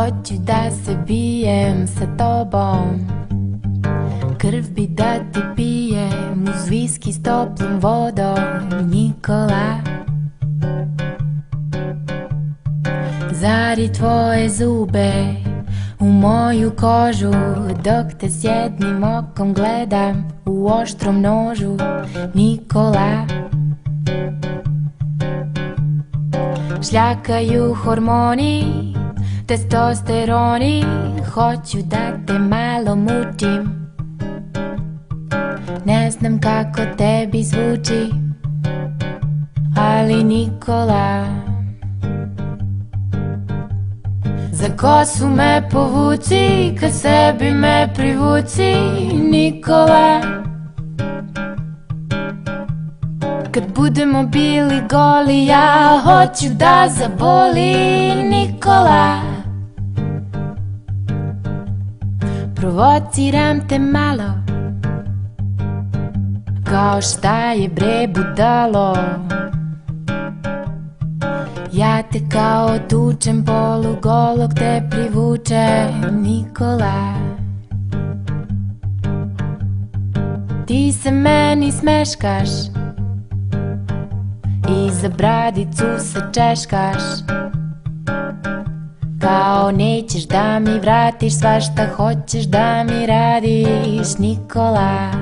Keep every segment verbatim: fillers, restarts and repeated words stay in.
Hoću da se bijem sa tobom, krv bi da ti pijem uz viski s toplom vodom, Nikola. Zari tvoje zube u moju kožu, dok te s jednim okom gledam u oštrom nožu, Nikola. Šljakaju hormoni, testosteroni, hoću da te malo mučim. Ne znam kako tebi zvuči, ali Nikola. Za kosu me povuci, ka sebi me privuci, Nikola. Kad budemo bili goli, ja hoću da zaboli, Nikola. Provociram te malo, kao šta je bre budalo. Ja te kao tučem, polugolog te privučem, Nikola. Ti se meni smeškaš i za bradicu se češkaš, kao nećeš da mi vratiš svašta hoćeš da mi radiš, Nikola.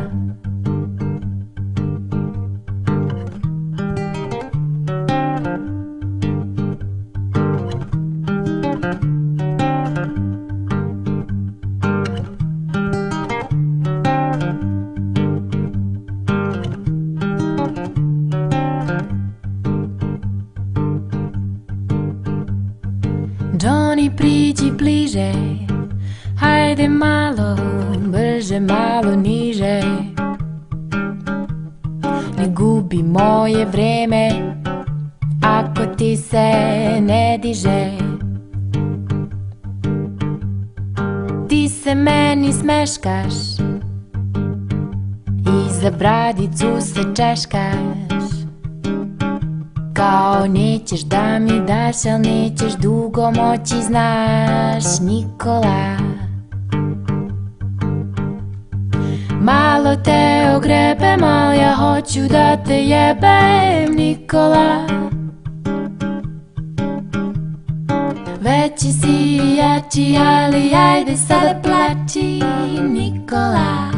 Johnny, priđi bliže, hajde malo brže, malo niže. Ne gubi moje vreme ako ti se ne diže. Ti se meni smeškaš i za bradicu se češkaš, kao nećeš da mi daš, al nećeš dugo moći, znaš, Nikola. Malo te ogrebem, al ja hoću da te jebem, Nikola. Veći si i jači, ali ajde sad plači, Nikola.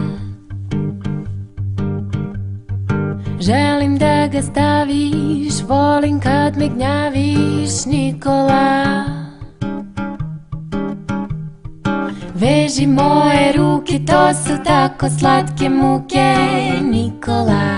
Želim da ga staviš, volim kad me gnjaviš, Nikola. Veži moje ruke, to su tako slatke muke, Nikola.